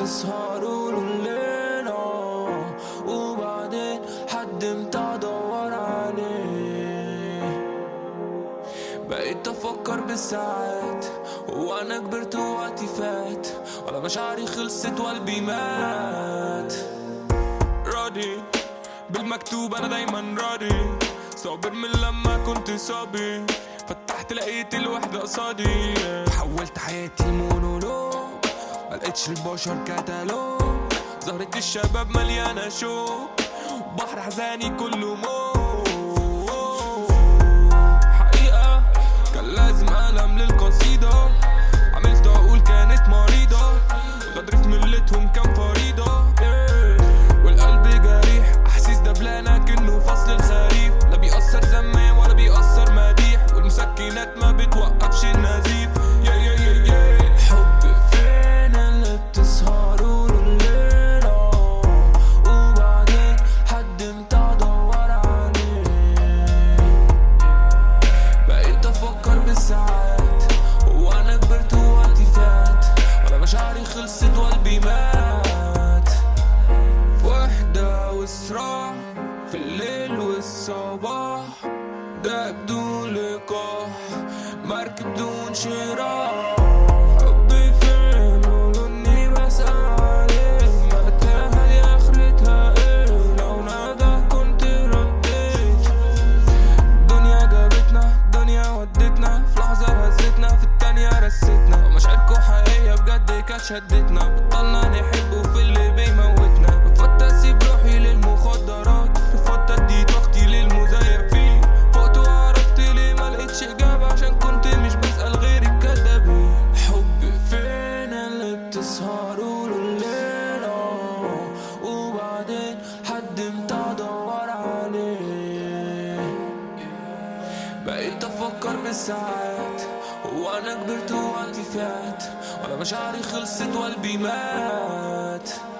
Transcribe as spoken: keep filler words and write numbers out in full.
بتسهروا الليل وبعدين حد متى دور عليه. بقيت افكر بالساعات وانا كبرت ووقتي فات، ولا مشاعري خلصت وقلبي مات. راضي بالمكتوب انا دايما راضي، صابر من لما كنت صابي، فتحت لقيت الوحدة قصادي. حولت حياتي المونولوج، ملقتش البشر كتالوج، زهرة الشباب مليانة شوق، بحر حزاني كله موت. حقيقة كان لازم ألم للقصيدة، عملت أقول كانت مريضة، غدر في ملتهم كان فريضة. والقلب جريح، أحاسيس دبلانة كأنه فصل الخريف، لا بيأثر زمان ولا بيأثر مديح، والمسكنات ما بتوقفش النزيف. يا يا يا يا حب فين اللي بتسهروا الليل وبعدين حد متى دور عليه. بقيت أفكر بالساعات وأنا كبرت ووقتي فات، ولا مشاعري خلصت وقلبي مات. في وحدة وصراع في الليل والصباح، ده بدون لقاح، مركب بدون شراع. حبي فين ولوني بسأل عليه، متاهة دي آخرتها ايه؟ لو نادى كنت رديت. الدنيا جابتنا، الدنيا ودتنا، في لحظة هزتنا، في التانية رستنا. مشاعركوا حقيقية بجد كانت شدتنا، بطلنا نحب وفي اللي بيموتنا. رفضت اسيب روحي للمخدرات، رفضت ادي طاقتي للمزيفين، فقت وعرفت ليه ملقتش اجابة، عشان كنت مش بسأل غير الكدابين. حب فين اللي بتسهروا الليل وبعدين حد متى دور عليه. بقيت افكر بالساعات وانا كبرت ووقتي فات، ولا مشاعري خلصت وقلبي مات.